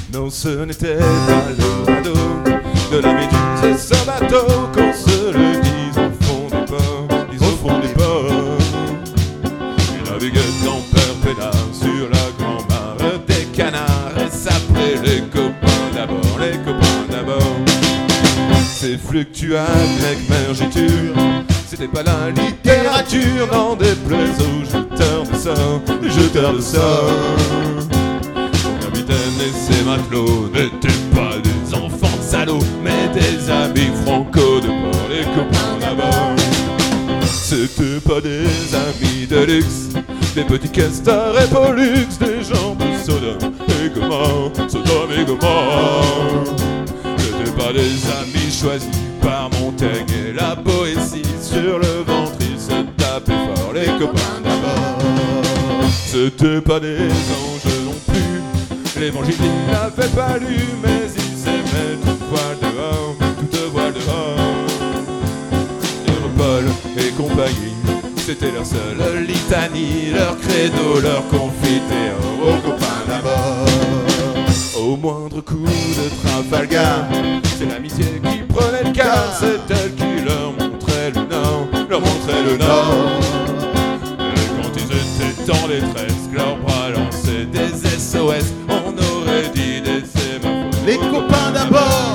Non, ce n'était pas le radeau de la méduse et son bateau, qu'on se le dise au fond des ports, dise au fond des ports. Il naviguait en père peinard sur la grand-mare des canards et s'appelait les copains d'abord, les copains d'abord. C'est fluctuable avec mergiture, c'était pas la littérature, n'en déplaise aux jeteurs de sorts, les jeteurs de sorts. Son capitaine et ses matelots n'étaient pas des enfants salauds, mais des amis franco de bord, les copains d'abord. C'était pas des amis de luxe, des petits castors et pollux, des gens de Sodome et Gomorrhe, Sodome et Gomorrhe. C'était pas des amis choisis par Montaigne et la Boétie, sur le ventre ils se tapaient fort, les copains d'abord. C'était pas des anges non plus, l'évangile ils n'avaient pas lu, mais ils s'aimaient toute voile dehors, toute voile dehors. Paul et compagnie, c'était leur seule litanie, leur credo, leur confiteor, aux copains d'abord. Au moindre coup de Trafalgar, c'est l'amitié qui prenait le quart, c'est elle qui leur montrait le nord, leur montrait le nord. Et quand ils étaient en détresse, que leurs bras lançaient des SOS, on aurait dit des sémaphores. Les copains d'abord.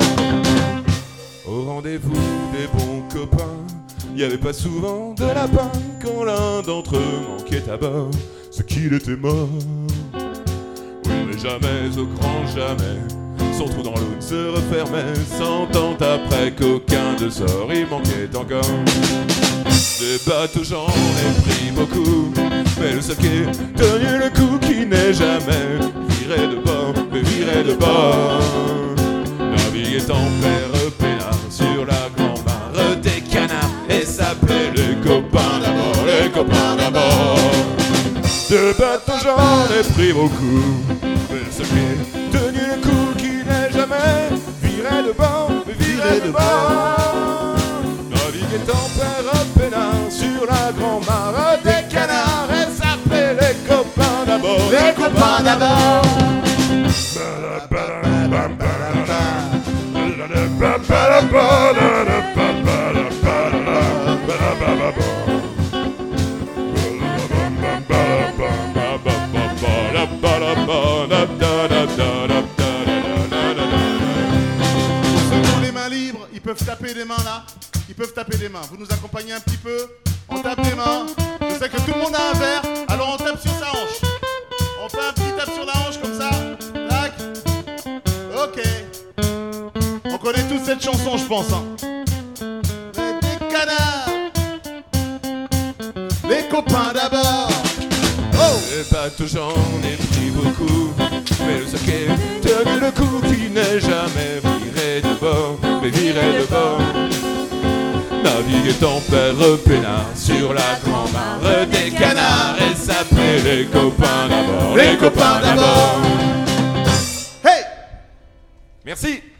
Au rendez-vous des bons copains, il n'y avait pas souvent de lapin quand l'un d'entre eux manquait à bord, ce qu'il était mort. Oui, mais jamais, au grand jamais, son trou dans l'eau ne se refermait, 100 ans après qu'aucun de sort il manquait encore. Des bateaux j'en ai pris beaucoup, mais le seul qui ait tenu le coup, qui n'est jamais viré de bord, mais viré de bord. Naviguait en père peinard sur la grand-mare des canards et s'appelait les copains d'abord, les copains d'abord. De bateaux j'en ai pris beaucoup, mais le seul qui ait tenu le coup, qui n'est jamais viré de bord, mais viré de bord. Naviguait en père peinard sur la grand-mare des canards et s'appelait les copains d'abord, Les copains d'abord. Ceux qui ont les mains libres, ils peuvent taper des mains là. Ils peuvent taper des mains. Vous nous accompagnez un petit peu. On tape des mains. Je sais que tout le monde a un verre. Alors on tape sur sa hanche. On fait un petit tape sur la hanche comme ça. Tac. Ok. On connaît tous cette chanson, je pense. Hein. Des canards. Les copains d'abord. Oh. Les bateaux j'en ai pris beaucoup, mais le seul qui ait tenu le coup, qui n'est jamais viré de bord, mais viré de bord. Naviguait en père peinard sur la grand-mare des canards et s'appelait les copains d'abord, les copains d'abord. Hey. Merci.